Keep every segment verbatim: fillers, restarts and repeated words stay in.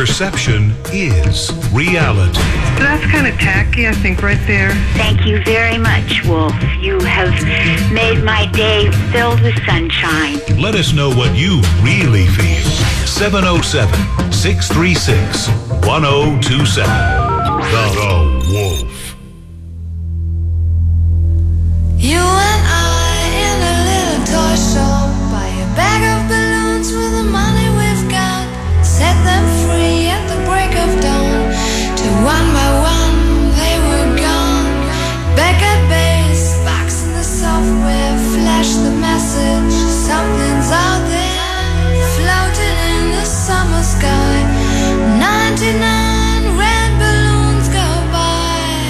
Perception is reality. That's kind of tacky, I think, right there. Thank you very much, Wolf. You have made my day filled with sunshine. Let us know what you really feel. seven oh seven, six three six, one oh two seven. The, the Wolf. You and I in a little toy shop, buy a bag of balloons with the money we've got, set them free at the break of dawn, till one by one they were gone. Back at base, box in the software, flash the message, something's out there, floating in the summer sky. ninety-nine red balloons go by.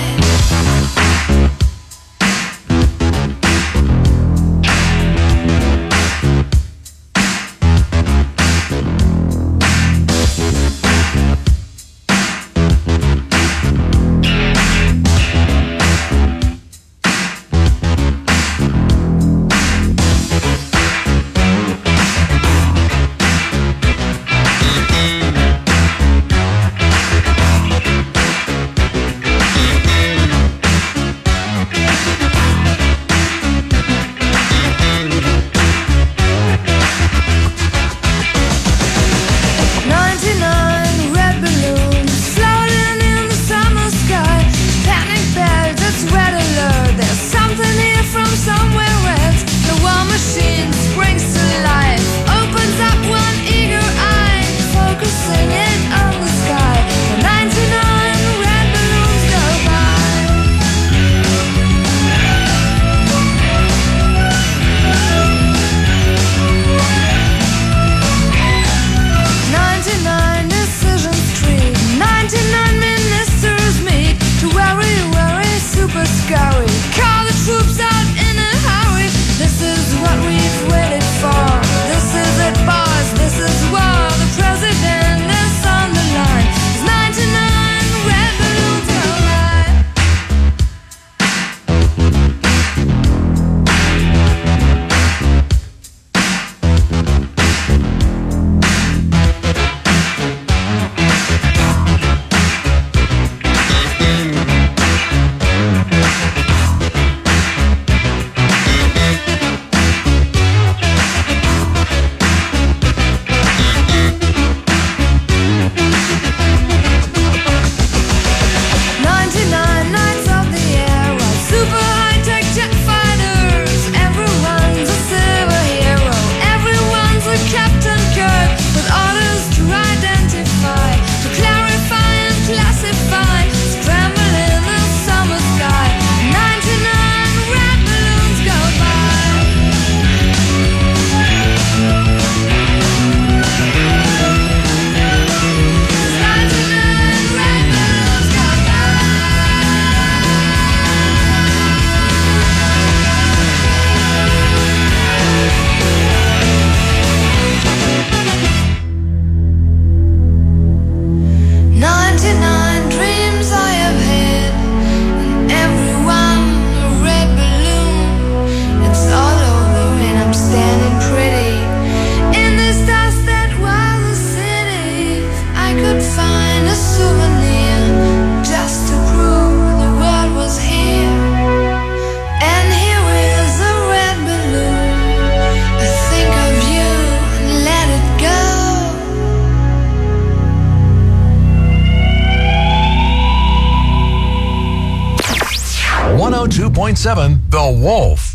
one oh two point seven The Wolf.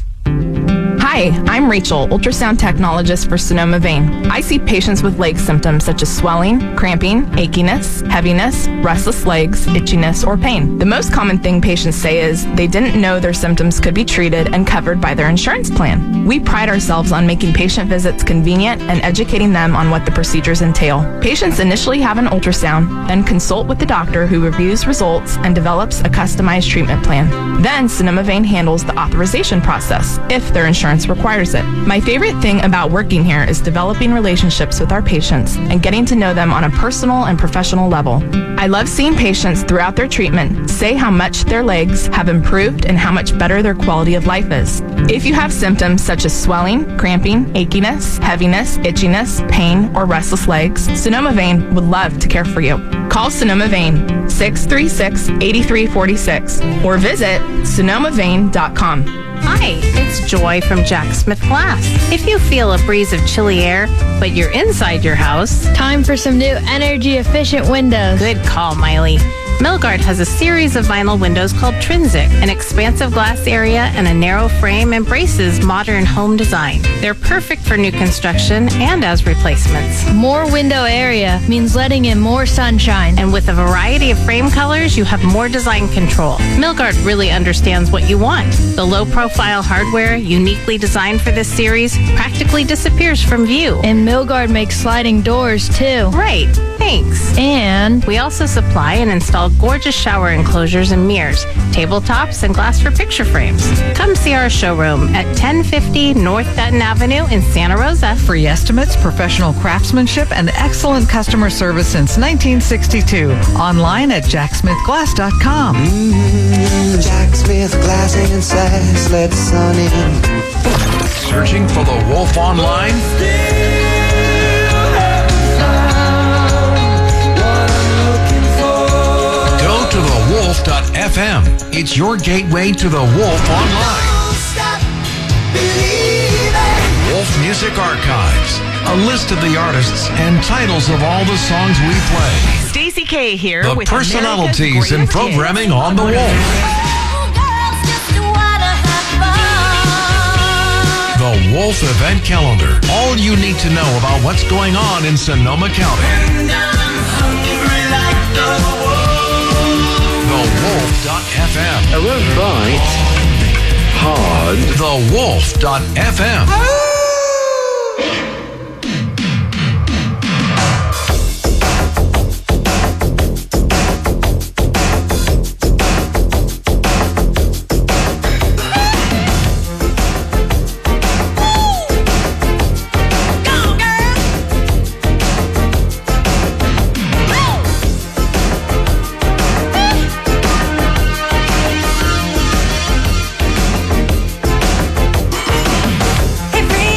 Hi, I'm Rachel, ultrasound technologist for Sonoma Vein. I see patients with leg symptoms such as swelling, cramping, achiness, heaviness, restless legs, itchiness, or pain. The most common thing patients say is they didn't know their symptoms could be treated and covered by their insurance plan. We pride ourselves on making patient visits convenient and educating them on what the procedures entail. Patients initially have an ultrasound, then consult with the doctor who reviews results and develops a customized treatment plan. Then Sonoma Vein handles the authorization process if their insurance practice requires it. My favorite thing about working here is developing relationships with our patients and getting to know them on a personal and professional level. I love seeing patients throughout their treatment say how much their legs have improved and how much better their quality of life is. If you have symptoms such as swelling, cramping, achiness, heaviness, itchiness, pain, or restless legs, Sonoma Vein would love to care for you. Call Sonoma Vein six three six, eight three four six or visit sonoma vein dot com. Hi, it's Joy from Jack Smith Glass. If you feel a breeze of chilly air, but you're inside your house, time for some new energy-efficient windows. Good call, Miley. Milgard has a series of vinyl windows called Trinsic. An expansive glass area and a narrow frame embraces modern home design. They're perfect for new construction and as replacements. More window area means letting in more sunshine. And with a variety of frame colors, you have more design control. Milgard really understands what you want. The low-profile hardware, uniquely designed for this series, practically disappears from view. And Milgard makes sliding doors, too. Right. Thanks. And we also supply and install gorgeous shower enclosures and mirrors, tabletops, and glass for picture frames. Come see our showroom at ten fifty North Dutton Avenue in Santa Rosa. Free estimates, professional craftsmanship, and excellent customer service since nineteen sixty-two. Online at jack smith glass dot com. Mm, Jack Smith Glass and Sass, let the sun in. Searching for the Wolf online? Go to the wolf dot f m. It's your gateway to the Wolf online. Wolf Music Archives. A list of the artists and titles of all the songs we play. Stacey K here the with personalities and programming on the Wolf. The Wolf Event Calendar. All you need to know about what's going on in Sonoma County. the wolf dot f m. I won't bite hard. the wolf dot f m. Every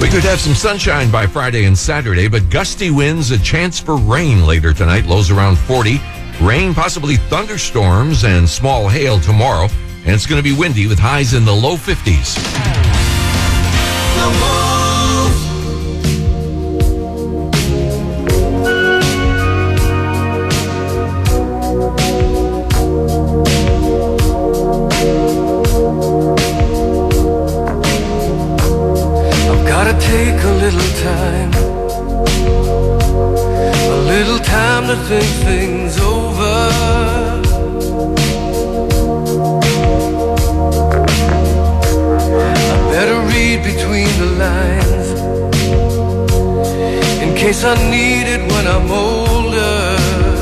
We could have some sunshine by Friday and Saturday, but gusty winds, a chance for rain later tonight, lows around forty. Rain, possibly thunderstorms and small hail tomorrow. And it's going to be windy with highs in the low fifties. I've got to take a little time, a little time to think things over. Better read between the lines in case I need it when I'm older.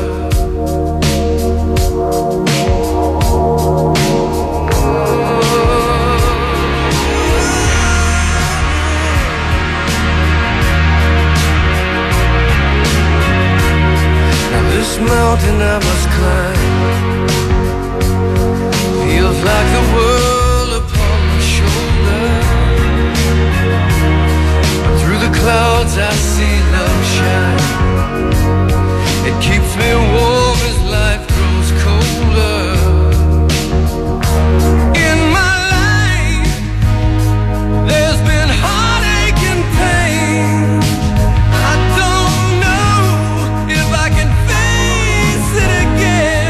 Now this mountain I must climb feels like the world upon my shoulder. Through the clouds I see love shine. It keeps me warm as life grows colder. In my life there's been heartache and pain. I don't know if I can face it again.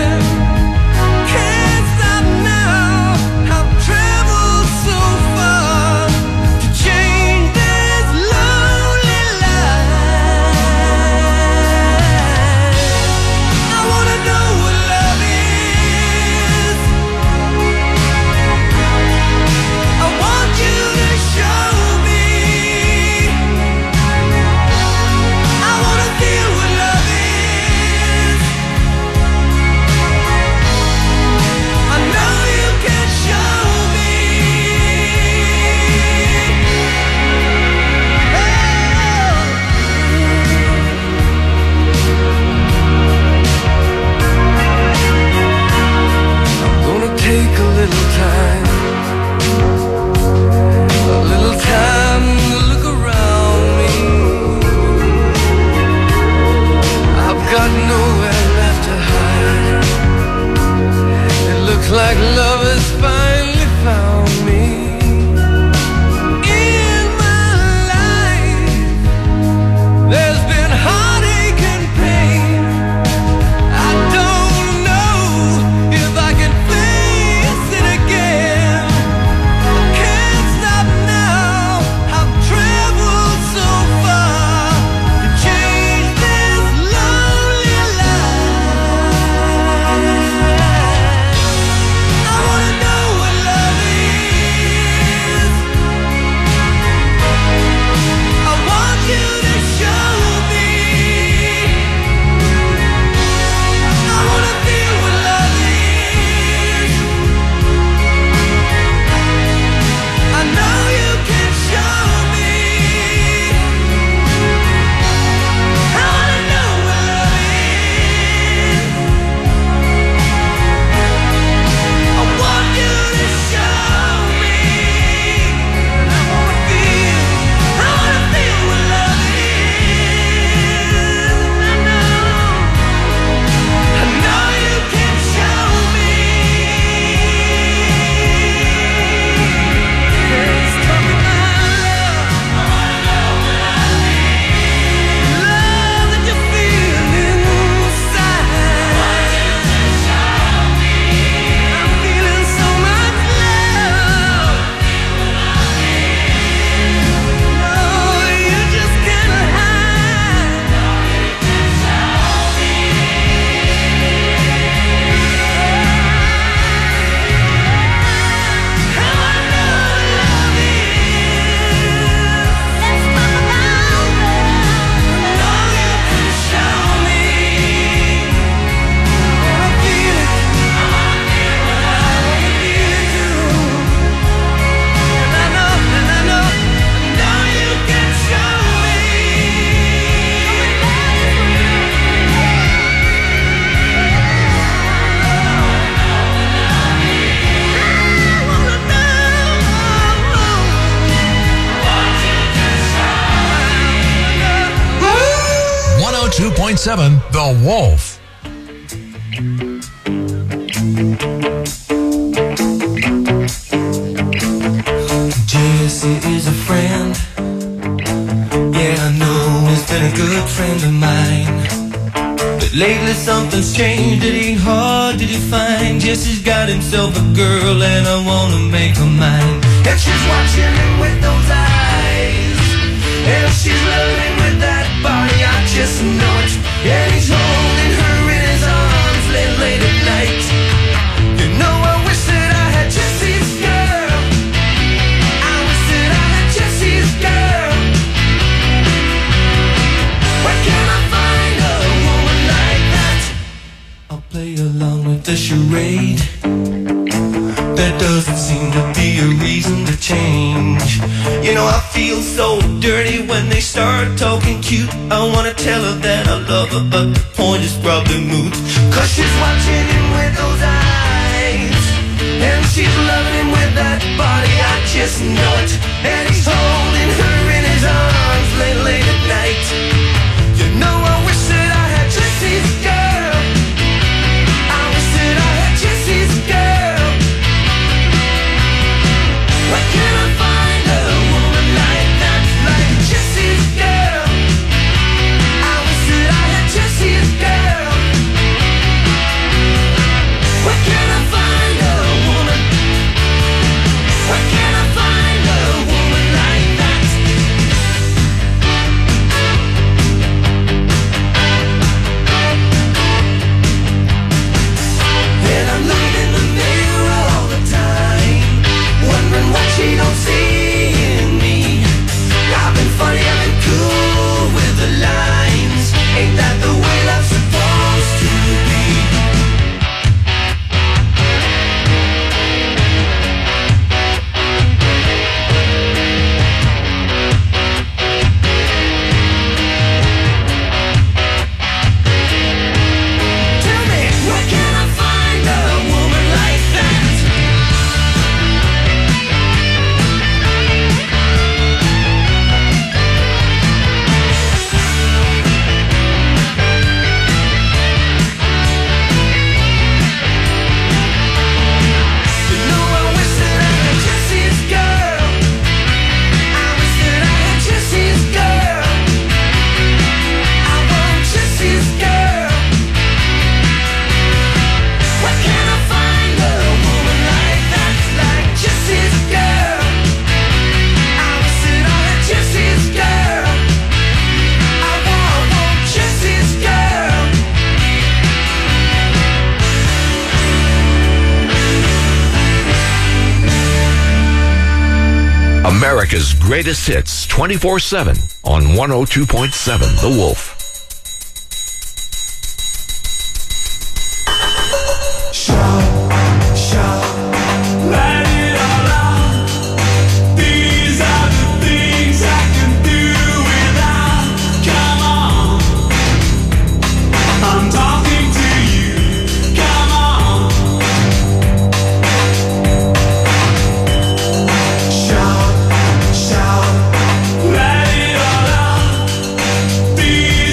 two point seven The Wolf. Jesse is a friend. Yeah, I know he's been a good friend of mine. But lately something's changed. It ain't hard to define. Jesse's got himself a girl and I wanna make her mine. And she's watching him with those eyes, and she's loving with that body, I just know it. And he's holding her in his arms late, late at night. You know I wish that I had Jesse's girl. I wish that I had Jesse's girl. Where can I find a woman like that? I'll play along with the charade. There doesn't seem to be a reason to change. You know I feel so dirty when they start talking cute. I wanna tell her that I love her, but the point is probably moot. Cause she's watching him with those eyes, and she's loving him with that body, I just know it. And he's holding her in his arms late, late at night. You know I wish that I had Jesse's girl. I wish that I had Jesse's girl. Where can I find a woman like that, like Jesse's girl? I wish that I had Jesse's girl. Where can I find a woman? Where can I find a woman like that? And I'm looking in the mirror all the time, wondering what she don't see in me. I've been funny, I've been cool with the lines. Ain't that the way love's supposed to be? Tell me, where can I find a woman like that? You know I wish that I had Jesse's girl. I wish that I had Jesse's girl. I want Jesse's girl. Where can I find a woman like that, like Jesse's girl? I wish that I had Jesse's girl. I want, want Jesse's girl. America's greatest hits twenty-four seven on one oh two point seven The Wolf. Shout, shout, let it all out. These are the things I can do without. Come on, I'm talking to you. Come on. Shout, shout, let it all out. These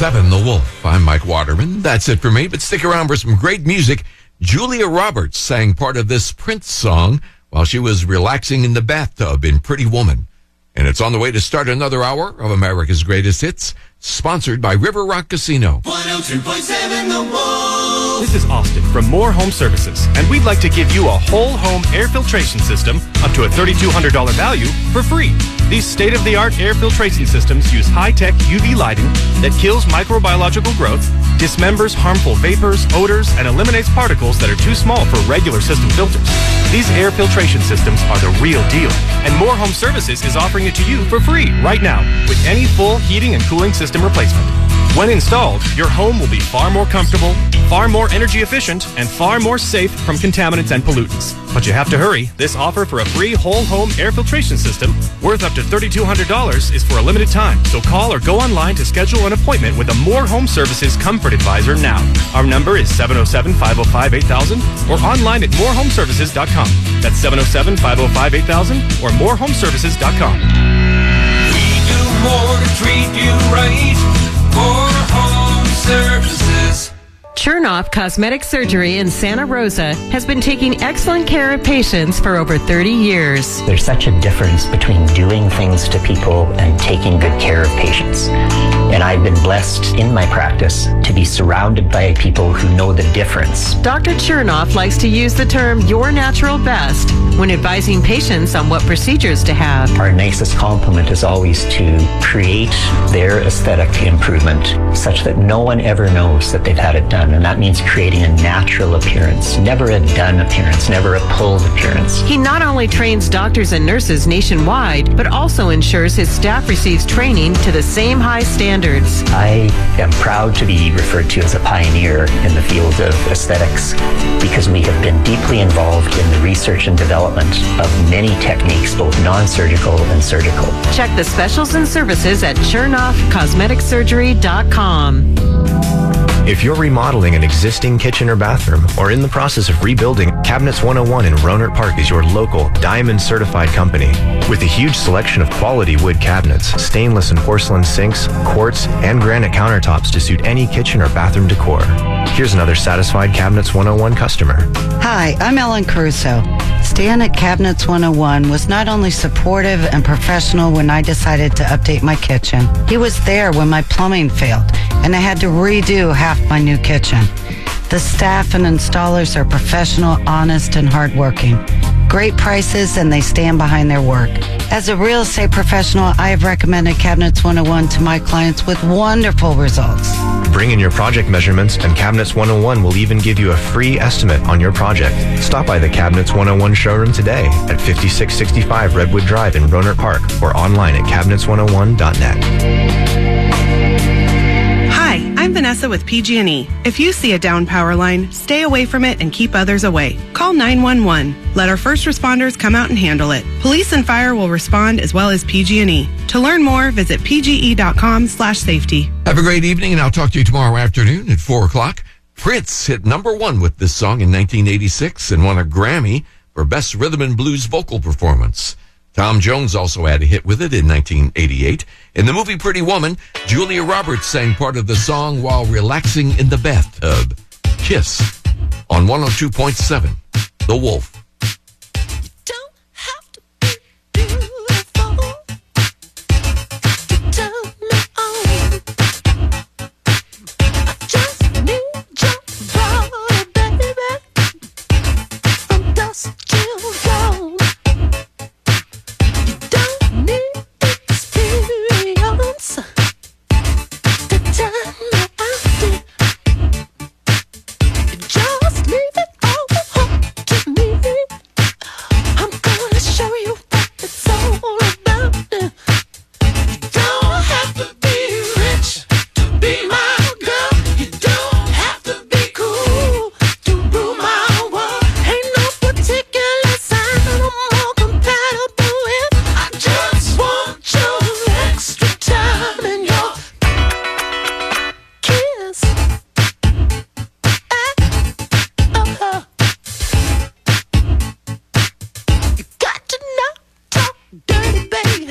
seven, The Wolf. I'm Mike Waterman. That's it for me, but stick around for some great music. Julia Roberts sang part of this Prince song while she was relaxing in the bathtub in Pretty Woman. And it's on the way to start another hour of America's Greatest Hits, sponsored by River Rock Casino. one oh two point seven The Wolf. This is Austin from More Home Services, and we'd like to give you a whole home air filtration system up to a three thousand two hundred dollars value for free. These state-of-the-art air filtration systems use high-tech U V lighting that kills microbiological growth, dismembers harmful vapors, odors, and eliminates particles that are too small for regular system filters. These air filtration systems are the real deal, and More Home Services is offering it to you for free right now with any full heating and cooling system replacement. When installed, your home will be far more comfortable, far more energy efficient, and far more safe from contaminants and pollutants. But you have to hurry. This offer for a free whole home air filtration system worth up to three thousand two hundred dollars is for a limited time. So call or go online to schedule an appointment with a More Home Services Comfort Advisor now. Our number is seven oh seven, five oh five, eight thousand or online at more home services dot com. That's seven oh seven, five oh five, eight thousand or more home services dot com. We do more to treat you right. More Home Services. Chernoff Cosmetic Surgery in Santa Rosa has been taking excellent care of patients for over thirty years. There's such a difference between doing things to people and taking good care of patients. And I've been blessed in my practice to be surrounded by people who know the difference. Doctor Chernoff likes to use the term your natural best when advising patients on what procedures to have. Our nicest compliment is always to create their aesthetic improvement such that no one ever knows that they've had it done. And that means creating a natural appearance, never a done appearance, never a pulled appearance. He not only trains doctors and nurses nationwide, but also ensures his staff receives training to the same high standards. I am proud to be referred to as a pioneer in the field of aesthetics because we have been deeply involved in the research and development of many techniques, both non-surgical and surgical. Check the specials and services at chernoff cosmetic surgery dot com. If you're remodeling an existing kitchen or bathroom or in the process of rebuilding, Cabinets one oh one in Rohnert Park is your local Diamond certified company. With a huge selection of quality wood cabinets, stainless and porcelain sinks, quartz, and granite countertops to suit any kitchen or bathroom decor. Here's another satisfied Cabinets one oh one customer. Hi, I'm Ellen Caruso. Stan at Cabinets one oh one was not only supportive and professional when I decided to update my kitchen, he was there when my plumbing failed and I had to redo half my new kitchen. The staff and installers are professional, honest, and hardworking. Great prices, and they stand behind their work. As a real estate professional, I have recommended Cabinets one oh one to my clients with wonderful results. Bring in your project measurements, and Cabinets one oh one will even give you a free estimate on your project. Stop by the Cabinets one oh one showroom today at fifty-six sixty-five Redwood Drive in Rohnert Park or online at cabinets one oh one dot net. Hi, I'm Vanessa with P G and E. If you see a down power line, stay away from it and keep others away. Call nine one one. Let our first responders come out and handle it. Police and fire will respond as well as P G and E. To learn more, visit p g e dot com slash safety. Have a great evening, and I'll talk to you tomorrow afternoon at four o'clock. Prince hit number one with this song in nineteen eighty-six and won a Grammy for Best Rhythm and Blues Vocal Performance. Tom Jones also had a hit with it in nineteen eighty-eight. In the movie Pretty Woman, Julia Roberts sang part of the song while relaxing in the bathtub. Kiss on one oh two point seven, The Wolf. Just leave it all to me. dirty, baby.